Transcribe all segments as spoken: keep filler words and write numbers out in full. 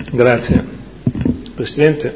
Grazie Presidente.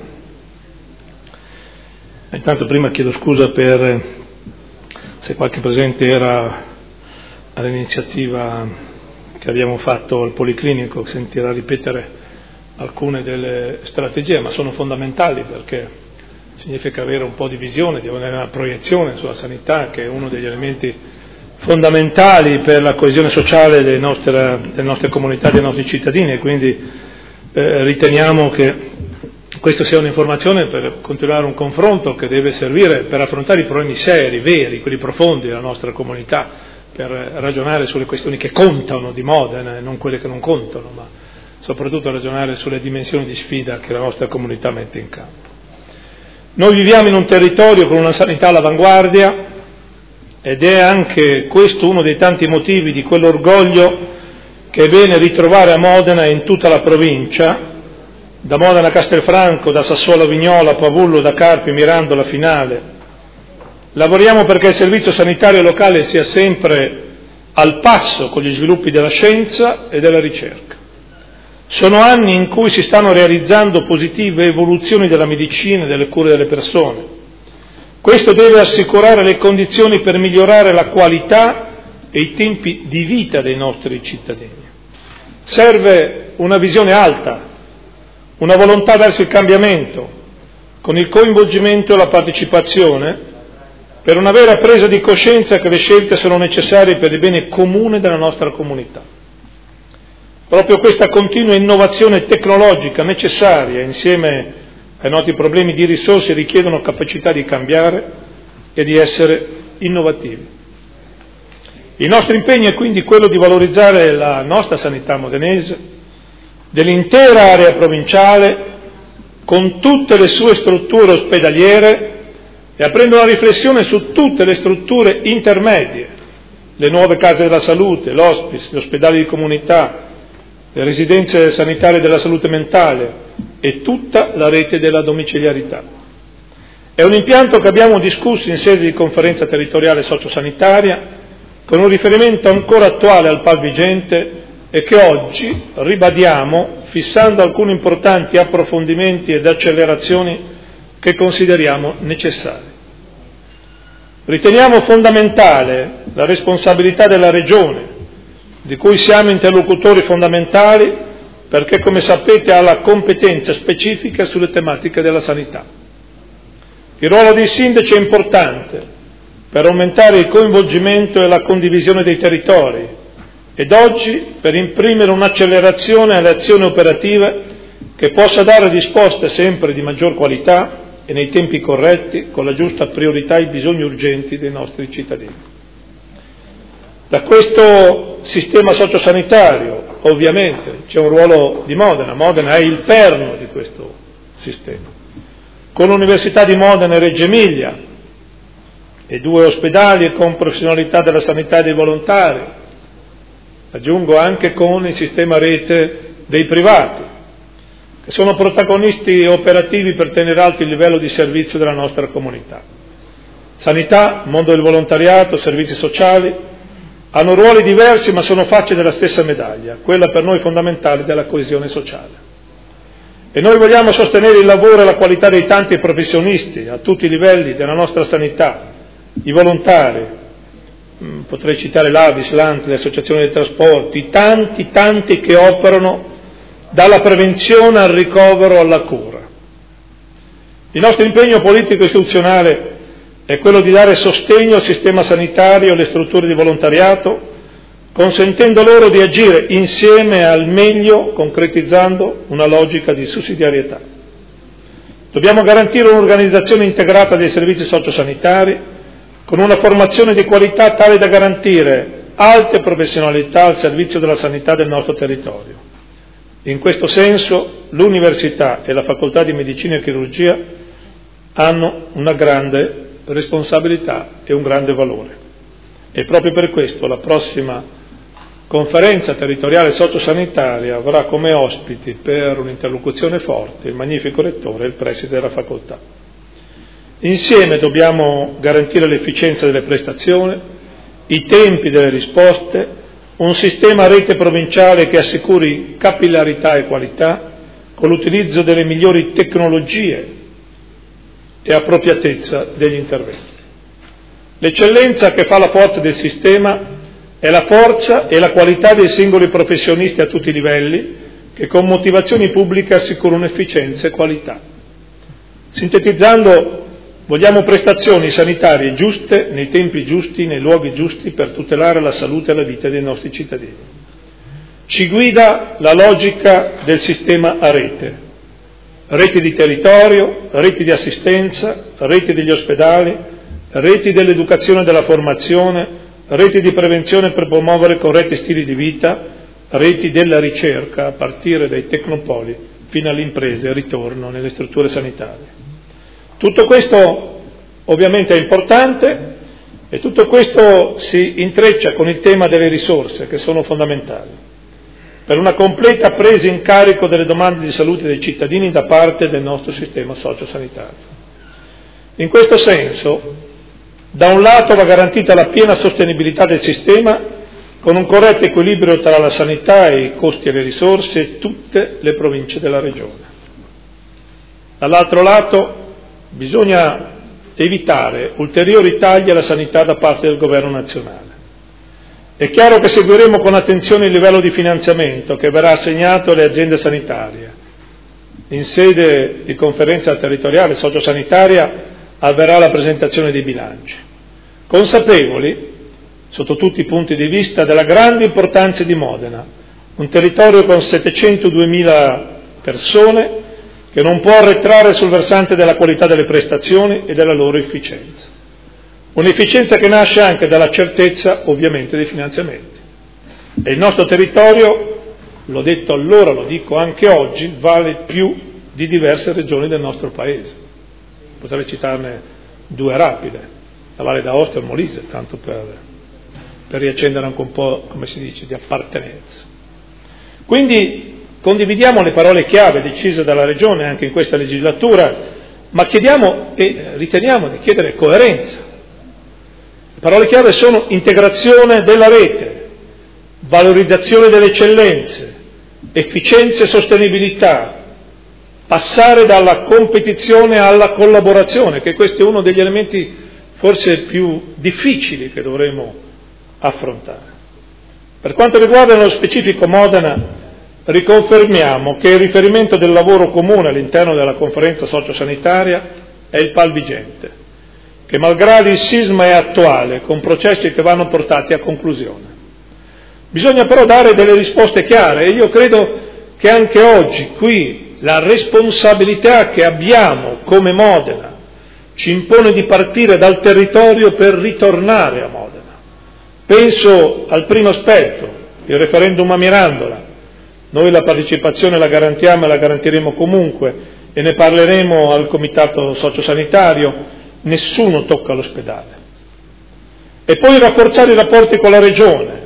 Intanto prima chiedo scusa per se qualche presente era all'iniziativa che abbiamo fatto al Policlinico, sentirà ripetere alcune delle strategie, ma sono fondamentali perché significa avere un po' di visione, di avere una proiezione sulla sanità, che è uno degli elementi fondamentali per la coesione sociale delle nostre, delle nostre comunità, dei nostri cittadini, e quindi eh, riteniamo che questa sia un'informazione per continuare un confronto che deve servire per affrontare i problemi seri, veri, quelli profondi della nostra comunità, per ragionare sulle questioni che contano di Modena e non quelle che non contano, ma soprattutto ragionare sulle dimensioni di sfida che la nostra comunità mette in campo. Noi viviamo in un territorio con una sanità all'avanguardia ed è anche questo uno dei tanti motivi di quell'orgoglio che è bene ritrovare a Modena e in tutta la provincia, da Modena a Castelfranco, da Sassuolo a Vignola, a Pavullo, da Carpi, Mirandola, Finale. Lavoriamo perché il servizio sanitario locale sia sempre al passo con gli sviluppi della scienza e della ricerca. Sono anni in cui si stanno realizzando positive evoluzioni della medicina e delle cure delle persone. Questo deve assicurare le condizioni per migliorare la qualità e i tempi di vita dei nostri cittadini. Serve una visione alta, una volontà verso il cambiamento, con il coinvolgimento e la partecipazione, per una vera presa di coscienza che le scelte sono necessarie per il bene comune della nostra comunità. Proprio questa continua innovazione tecnologica necessaria, insieme ai noti problemi di risorse, richiedono capacità di cambiare e di essere innovativi. Il nostro impegno è quindi quello di valorizzare la nostra sanità modenese, dell'intera area provinciale, con tutte le sue strutture ospedaliere, e aprendo una riflessione su tutte le strutture intermedie, le nuove case della salute, l'hospice, gli ospedali di comunità, le residenze sanitarie della salute mentale e tutta la rete della domiciliarità. È un impianto che abbiamo discusso in sede di conferenza territoriale sociosanitaria, con un riferimento ancora attuale al P A L vigente e che oggi ribadiamo fissando alcuni importanti approfondimenti ed accelerazioni che consideriamo necessari. Riteniamo fondamentale la responsabilità della Regione, di cui siamo interlocutori fondamentali perché, come sapete, ha la competenza specifica sulle tematiche della sanità. Il ruolo dei sindaci è importante per aumentare il coinvolgimento e la condivisione dei territori ed oggi per imprimere un'accelerazione alle azioni operative che possa dare risposte sempre di maggior qualità e nei tempi corretti, con la giusta priorità ai bisogni urgenti dei nostri cittadini. Da questo sistema sociosanitario, ovviamente, c'è un ruolo di Modena. Modena è il perno di questo sistema. Con l'Università di Modena e Reggio Emilia e due ospedali e con professionalità della sanità e dei volontari, aggiungo anche con il sistema rete dei privati, che sono protagonisti operativi per tenere alto il livello di servizio della nostra comunità. Sanità, mondo del volontariato, servizi sociali, hanno ruoli diversi ma sono facce della stessa medaglia, quella per noi fondamentale della coesione sociale. E noi vogliamo sostenere il lavoro e la qualità dei tanti professionisti a tutti i livelli della nostra sanità, i volontari, potrei citare l'A V I S, l'A N T, le associazioni dei trasporti, tanti, tanti che operano dalla prevenzione al ricovero alla cura. Il nostro impegno politico e istituzionale è quello di dare sostegno al sistema sanitario e alle strutture di volontariato, consentendo loro di agire insieme al meglio, concretizzando una logica di sussidiarietà. Dobbiamo garantire un'organizzazione integrata dei servizi sociosanitari, con una formazione di qualità tale da garantire alte professionalità al servizio della sanità del nostro territorio. In questo senso l'università e la facoltà di medicina e chirurgia hanno una grande responsabilità e un grande valore. E proprio per questo la prossima conferenza territoriale sociosanitaria avrà come ospiti per un'interlocuzione forte il magnifico rettore e il preside della facoltà. Insieme dobbiamo garantire l'efficienza delle prestazioni, i tempi delle risposte, un sistema a rete provinciale che assicuri capillarità e qualità, con l'utilizzo delle migliori tecnologie e appropriatezza degli interventi. L'eccellenza che fa la forza del sistema è la forza e la qualità dei singoli professionisti a tutti i livelli, che con motivazioni pubbliche assicurano efficienza e qualità. Sintetizzando, vogliamo prestazioni sanitarie giuste, nei tempi giusti, nei luoghi giusti, per tutelare la salute e la vita dei nostri cittadini. Ci guida la logica del sistema a rete, reti di territorio, reti di assistenza, reti degli ospedali, reti dell'educazione e della formazione, reti di prevenzione per promuovere corretti stili di vita, reti della ricerca a partire dai tecnopoli fino alle imprese e ritorno nelle strutture sanitarie. Tutto questo ovviamente è importante e tutto questo si intreccia con il tema delle risorse, che sono fondamentali, per una completa presa in carico delle domande di salute dei cittadini da parte del nostro sistema sociosanitario. In questo senso, da un lato va garantita la piena sostenibilità del sistema con un corretto equilibrio tra la sanità e i costi e le risorse e tutte le province della Regione. Dall'altro lato bisogna evitare ulteriori tagli alla sanità da parte del Governo nazionale. È chiaro che seguiremo con attenzione il livello di finanziamento che verrà assegnato alle aziende sanitarie. In sede di conferenza territoriale sociosanitaria avverrà la presentazione dei bilanci, consapevoli, sotto tutti i punti di vista, della grande importanza di Modena, un territorio con settecentoduemila persone che non può arretrare sul versante della qualità delle prestazioni e della loro efficienza. Un'efficienza che nasce anche dalla certezza, ovviamente, dei finanziamenti. E il nostro territorio, l'ho detto allora, lo dico anche oggi, vale più di diverse regioni del nostro Paese. Potrei citarne due rapide, la Valle d'Aosta e il Molise, tanto per, per riaccendere anche un po', come si dice, di appartenenza. Quindi condividiamo le parole chiave decise dalla Regione anche in questa legislatura, ma chiediamo e riteniamo di chiedere coerenza. Le parole chiave sono integrazione della rete, valorizzazione delle eccellenze, efficienza e sostenibilità, passare dalla competizione alla collaborazione, che questo è uno degli elementi forse più difficili che dovremo affrontare. Per quanto riguarda nello specifico Modena, riconfermiamo che il riferimento del lavoro comune all'interno della conferenza sociosanitaria è il P A L vigente, che malgrado il sisma è attuale, con processi che vanno portati a conclusione. Bisogna però dare delle risposte chiare e io credo che anche oggi qui la responsabilità che abbiamo come Modena ci impone di partire dal territorio per ritornare a Modena. Penso al primo aspetto, il referendum a Mirandola. Noi la partecipazione la garantiamo e la garantiremo comunque e ne parleremo al comitato sociosanitario, nessuno tocca l'ospedale. E poi rafforzare i rapporti con la Regione.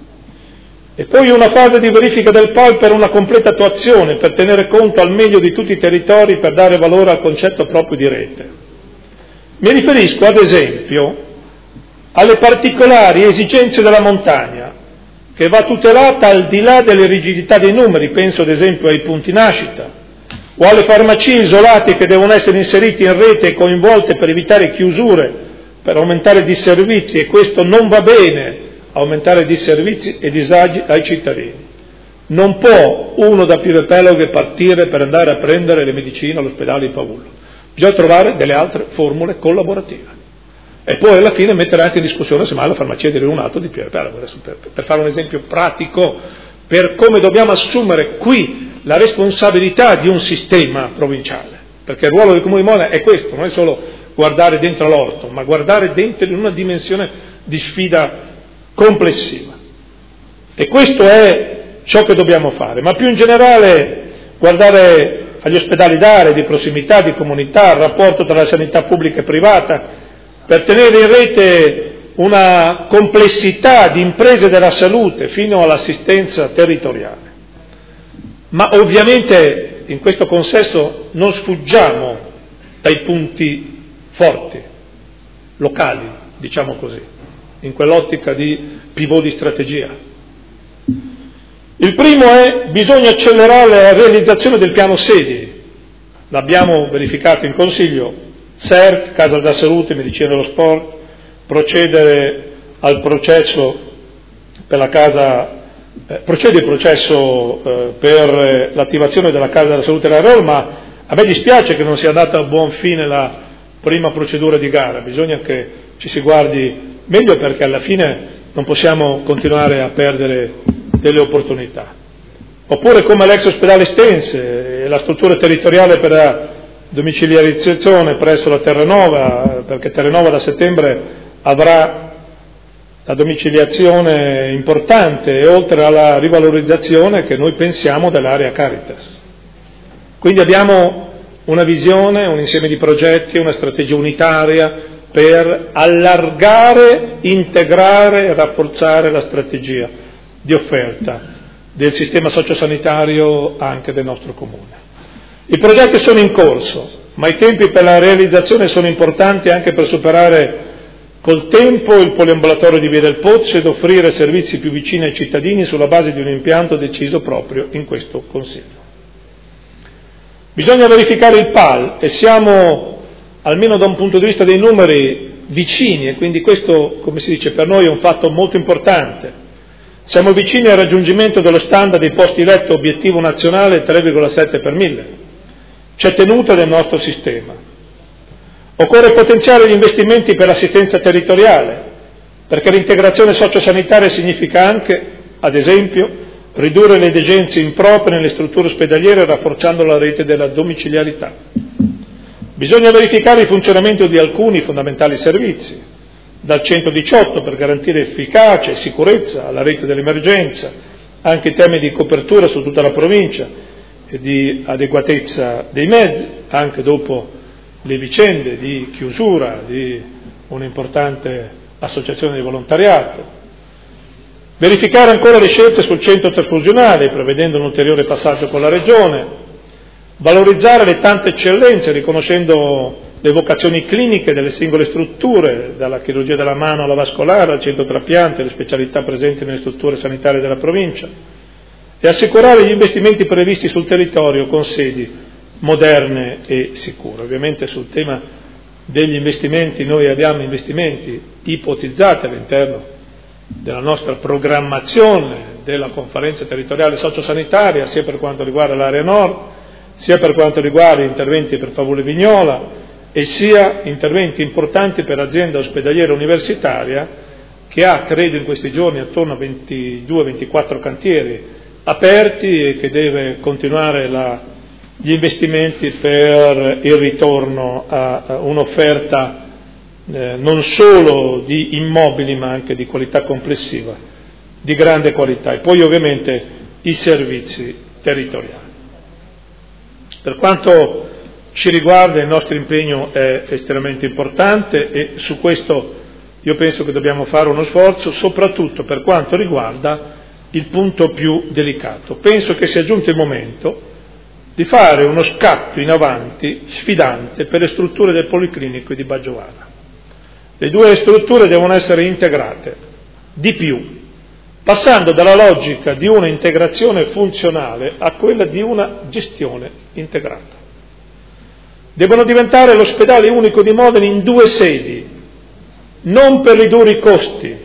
E poi una fase di verifica del P A L per una completa attuazione, per tenere conto al meglio di tutti i territori, per dare valore al concetto proprio di rete. Mi riferisco ad esempio alle particolari esigenze della montagna, che va tutelata al di là delle rigidità dei numeri, penso ad esempio ai punti nascita, o alle farmacie isolate che devono essere inserite in rete e coinvolte per evitare chiusure, per aumentare i disservizi, e questo non va bene, aumentare disservizi e disagi ai cittadini. Non può uno da Pievepeloghe partire per andare a prendere le medicine all'ospedale di Pavullo, bisogna trovare delle altre formule collaborative. E poi alla fine mettere anche in discussione se mai la farmacia di Leonato di Pievepeloghe, per, per fare un esempio pratico per come dobbiamo assumere qui la responsabilità di un sistema provinciale, perché il ruolo del Comune di Modena è questo, non è solo guardare dentro l'orto, ma guardare dentro in una dimensione di sfida complessiva. E questo è ciò che dobbiamo fare, ma più in generale guardare agli ospedali d'area, di prossimità, di comunità, al rapporto tra la sanità pubblica e privata, per tenere in rete una complessità di imprese della salute fino all'assistenza territoriale. Ma ovviamente in questo consesso non sfuggiamo dai punti forti, locali, diciamo così, in quell'ottica di pivot di strategia. Il primo è: bisogna accelerare la realizzazione del piano sedi. L'abbiamo verificato in Consiglio, S E R T, Casa della Salute, Medicina dello Sport, procedere al processo per la casa, eh, procede il processo eh, per l'attivazione della Casa della Salute della Roma, ma a me dispiace che non sia andata a buon fine la prima procedura di gara, bisogna che ci si guardi meglio, perché alla fine non possiamo continuare a perdere delle opportunità. Oppure come l'ex ospedale Stense, la struttura territoriale per la domiciliarizzazione presso la Terranova, perché Terranova da settembre avrà la domiciliazione importante, e oltre alla rivalorizzazione che noi pensiamo dell'area Caritas. Quindi abbiamo una visione, un insieme di progetti, una strategia unitaria per allargare, integrare e rafforzare la strategia di offerta del sistema sociosanitario anche del nostro comune. I progetti sono in corso, ma i tempi per la realizzazione sono importanti anche per superare col tempo il poliambulatorio di Via del Pozzo ed offrire servizi più vicini ai cittadini sulla base di un impianto deciso proprio in questo Consiglio. Bisogna verificare il P A L e siamo, almeno da un punto di vista dei numeri, vicini, e quindi questo, come si dice, per noi è un fatto molto importante. Siamo vicini al raggiungimento dello standard dei posti letto obiettivo nazionale tre virgola sette per mille. C'è tenuta del nostro sistema. Occorre potenziare gli investimenti per l'assistenza territoriale, perché l'integrazione sociosanitaria significa anche, ad esempio, ridurre le degenze improprie nelle strutture ospedaliere rafforzando la rete della domiciliarità. Bisogna verificare il funzionamento di alcuni fondamentali servizi, dal centodiciotto per garantire efficacia e sicurezza alla rete dell'emergenza, anche in termini di copertura su tutta la provincia e di adeguatezza dei mezzi, anche dopo le vicende di chiusura di un'importante associazione di volontariato. Verificare ancora le scelte sul centro trasfusionale, prevedendo un ulteriore passaggio con la Regione. Valorizzare le tante eccellenze, riconoscendo le vocazioni cliniche delle singole strutture, dalla chirurgia della mano alla vascolare, al centro trapiante, le specialità presenti nelle strutture sanitarie della provincia, e assicurare gli investimenti previsti sul territorio con sedi moderne e sicure. Ovviamente sul tema degli investimenti noi abbiamo investimenti ipotizzati all'interno della nostra programmazione della conferenza territoriale sociosanitaria, sia per quanto riguarda l'area nord, sia per quanto riguarda interventi per Pavule Vignola e sia interventi importanti per l'azienda ospedaliera universitaria, che ha, credo in questi giorni, attorno a ventidue ventiquattro cantieri aperti e che deve continuare la, gli investimenti per il ritorno a, a un'offerta eh, non solo di immobili ma anche di qualità complessiva, di grande qualità, e poi ovviamente i servizi territoriali. Per quanto ci riguarda il nostro impegno è estremamente importante e su questo io penso che dobbiamo fare uno sforzo, soprattutto per quanto riguarda il punto più delicato. Penso che sia giunto il momento di fare uno scatto in avanti sfidante per le strutture del Policlinico di Baggiovana. Le due strutture devono essere integrate di più, passando dalla logica di una integrazione funzionale a quella di una gestione integrata. Devono diventare l'ospedale unico di Modena in due sedi, non per ridurre i costi,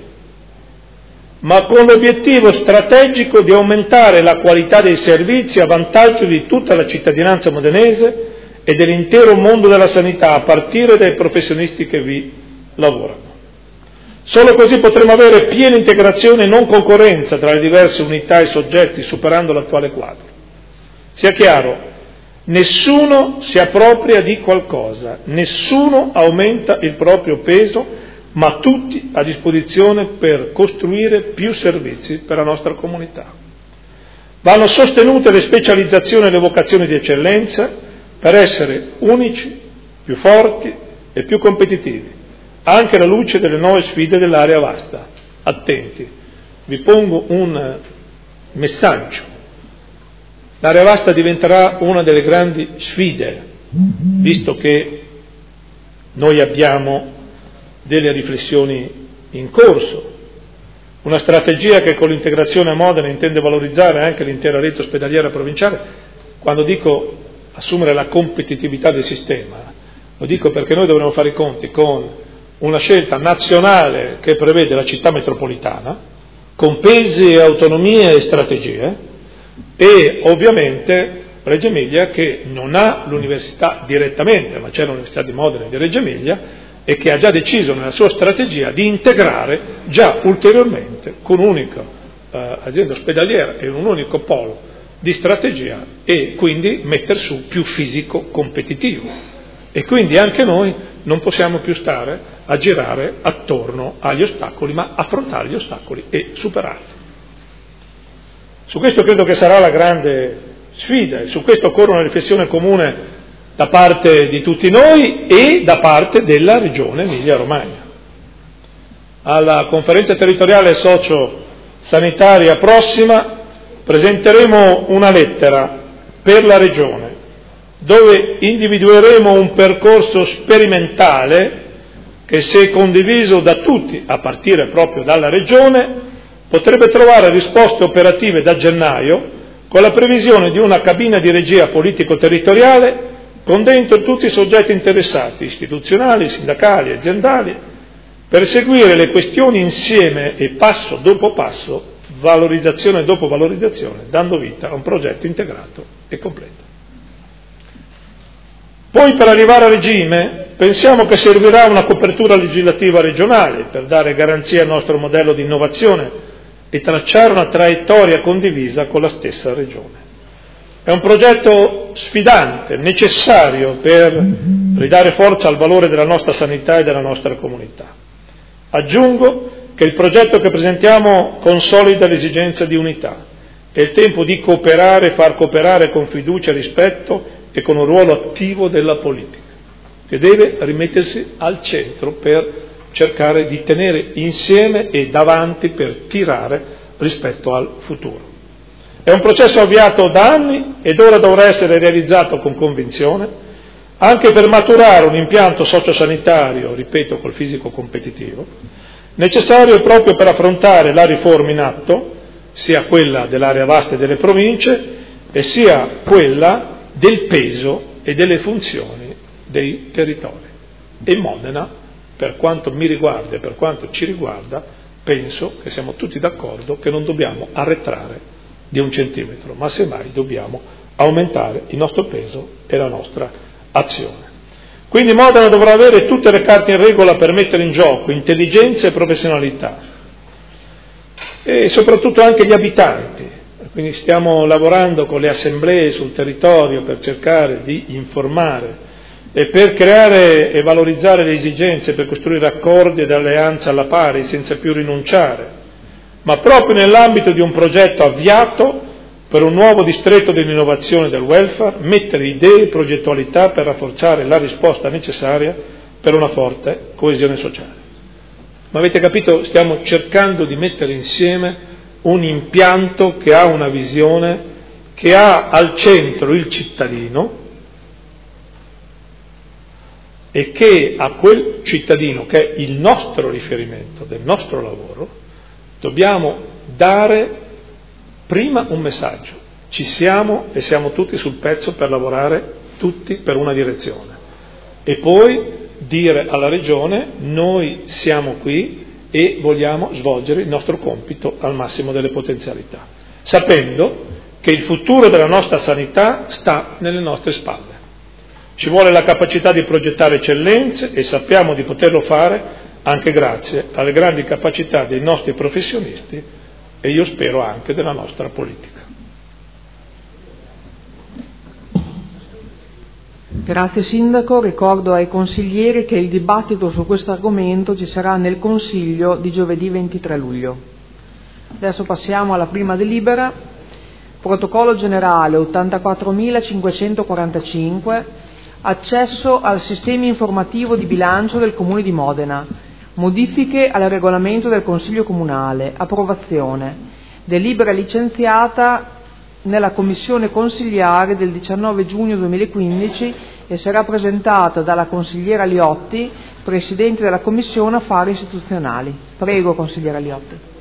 ma con l'obiettivo strategico di aumentare la qualità dei servizi a vantaggio di tutta la cittadinanza modenese e dell'intero mondo della sanità, a partire dai professionisti che vi lavorano. Solo così potremo avere piena integrazione e non concorrenza tra le diverse unità e soggetti, superando l'attuale quadro. Sia chiaro, nessuno si appropria di qualcosa, nessuno aumenta il proprio peso, ma tutti a disposizione per costruire più servizi per la nostra comunità. Vanno sostenute le specializzazioni e le vocazioni di eccellenza per essere unici, più forti e più competitivi, anche alla luce delle nuove sfide dell'area vasta. Attenti, vi pongo un messaggio. L'area vasta diventerà una delle grandi sfide, visto che noi abbiamo delle riflessioni in corso, una strategia che con l'integrazione a Modena intende valorizzare anche l'intera rete ospedaliera provinciale. Quando dico assumere la competitività del sistema, lo dico perché noi dovremo fare i conti con una scelta nazionale che prevede la città metropolitana, con pesi, autonomie e strategie, e ovviamente Reggio Emilia che non ha l'università direttamente, ma c'è l'Università di Modena e di Reggio Emilia, e che ha già deciso nella sua strategia di integrare già ulteriormente con un'unica eh, azienda ospedaliera e un unico polo di strategia, e quindi mettere su più fisico competitivo. E quindi anche noi non possiamo più stare a girare attorno agli ostacoli, ma affrontare gli ostacoli e superarli. Su questo credo che sarà la grande sfida, e su questo occorre una riflessione comune da parte di tutti noi e da parte della Regione Emilia-Romagna. Alla conferenza territoriale socio-sanitaria prossima presenteremo una lettera per la Regione dove individueremo un percorso sperimentale che, se condiviso da tutti, a partire proprio dalla Regione, potrebbe trovare risposte operative da gennaio, con la previsione di una cabina di regia politico-territoriale con dentro tutti i soggetti interessati, istituzionali, sindacali, aziendali, per seguire le questioni insieme e passo dopo passo, valorizzazione dopo valorizzazione, dando vita a un progetto integrato e completo. Poi, per arrivare a regime, pensiamo che servirà una copertura legislativa regionale per dare garanzia al nostro modello di innovazione e tracciare una traiettoria condivisa con la stessa Regione. È un progetto sfidante, necessario per ridare forza al valore della nostra sanità e della nostra comunità. Aggiungo che il progetto che presentiamo consolida l'esigenza di unità. È il tempo di cooperare e far cooperare con fiducia e rispetto e con un ruolo attivo della politica, che deve rimettersi al centro per cercare di tenere insieme e davanti per tirare rispetto al futuro. È un processo avviato da anni ed ora dovrà essere realizzato con convinzione, anche per maturare un impianto sociosanitario, ripeto, col fisico competitivo, necessario proprio per affrontare la riforma in atto, sia quella dell'area vasta e delle province, e sia quella del peso e delle funzioni dei territori. E Modena, per quanto mi riguarda e per quanto ci riguarda, penso che siamo tutti d'accordo che non dobbiamo arretrare di un centimetro, ma semmai dobbiamo aumentare il nostro peso e la nostra azione. Quindi Modena dovrà avere tutte le carte in regola per mettere in gioco intelligenza e professionalità, e soprattutto anche gli abitanti. Quindi stiamo lavorando con le assemblee sul territorio per cercare di informare e per creare e valorizzare le esigenze, per costruire accordi ed alleanze alla pari senza più rinunciare, ma proprio nell'ambito di un progetto avviato per un nuovo distretto dell'innovazione del welfare, mettere idee e progettualità per rafforzare la risposta necessaria per una forte coesione sociale. Ma avete capito, stiamo cercando di mettere insieme un impianto che ha una visione, che ha al centro il cittadino e che a quel cittadino, che è il nostro riferimento del nostro lavoro, dobbiamo dare prima un messaggio: ci siamo e siamo tutti sul pezzo per lavorare tutti per una direzione, e poi dire alla Regione: noi siamo qui e vogliamo svolgere il nostro compito al massimo delle potenzialità, sapendo che il futuro della nostra sanità sta nelle nostre spalle. Ci vuole la capacità di progettare eccellenze e sappiamo di poterlo fare anche grazie alle grandi capacità dei nostri professionisti e io spero anche della nostra politica. Grazie Sindaco, ricordo ai consiglieri che il dibattito su questo argomento ci sarà nel Consiglio di giovedì ventitré luglio. Adesso passiamo alla prima delibera. Protocollo generale ottantaquattromilacinquecentoquarantacinque, accesso al sistema informativo di bilancio del Comune di Modena, modifiche al regolamento del Consiglio Comunale, approvazione, delibera licenziata nella commissione consigliare del diciannove giugno duemilaquindici e sarà presentata dalla consigliera Liotti, Presidente della Commissione Affari Istituzionali. Prego, consigliera Liotti.